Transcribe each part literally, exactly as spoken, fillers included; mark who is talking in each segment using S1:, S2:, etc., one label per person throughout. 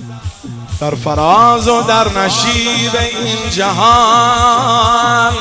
S1: در فراز و در نشیب این جهان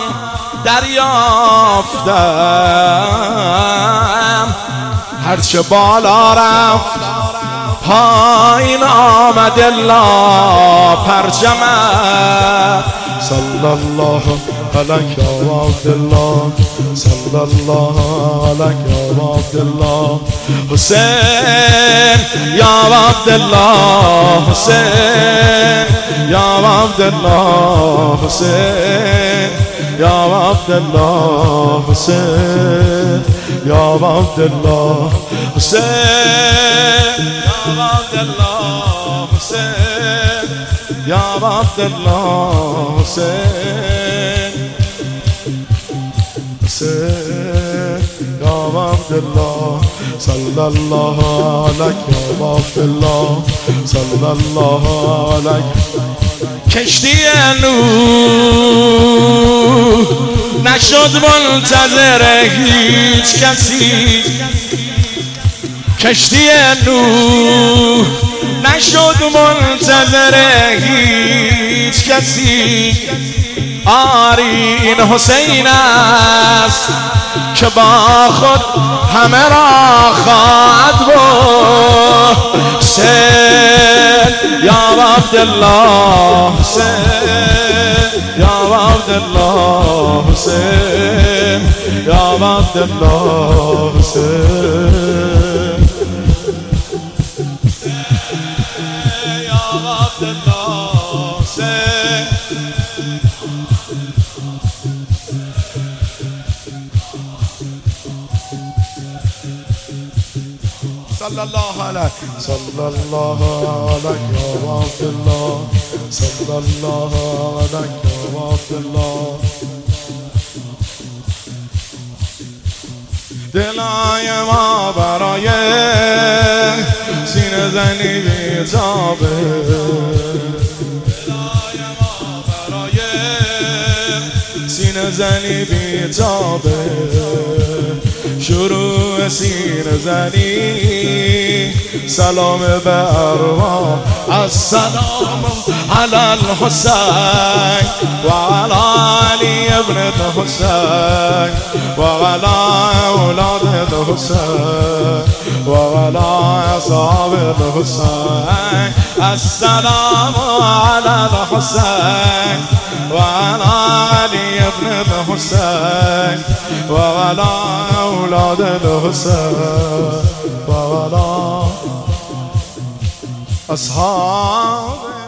S1: دریافتم، هرچه بالا رفت پایین آمد الا پرچمت. صلی الله علیک یا عبدالله، صلی الله علیک یا عبدالله، حسین یا عبدالله، حسین یا عبدالله، حسین یا عبدالله، حسین یا عبدالله، حسین یا عبدالله، حسین یا عبدالله، حسین حسین یا عبدالله. صلی الله علیک یا عبدالله، صلی الله علیک. کشتی نوح نشد منتظر هیچ کسی، کشتی نوح نشد منتظر هیچ کسی. آری این حسین است که با خود همه را خواهد برد. حسین یا عبدالله، حسین یا عبدالله، حسین یا عبدالله، حسین یا عبدالله، حسین. صلی الله علیک، صلی الله علیک یا عبدالله، صلی الله علیک یا عبدالله. دلای ما برای سینه زنی بی‌تابه، دلای ما برای سینه زنی بی‌تابه. شروع سینه زنی سلام به ارواح، السلام علی الحسین و علی علی ابن الحسین و علی اولاد الحسین و علی اصحاب الحسین. السلام علی الحسین و علی علی ابن الحسین و علی اولاد الحسین و علی اصحاب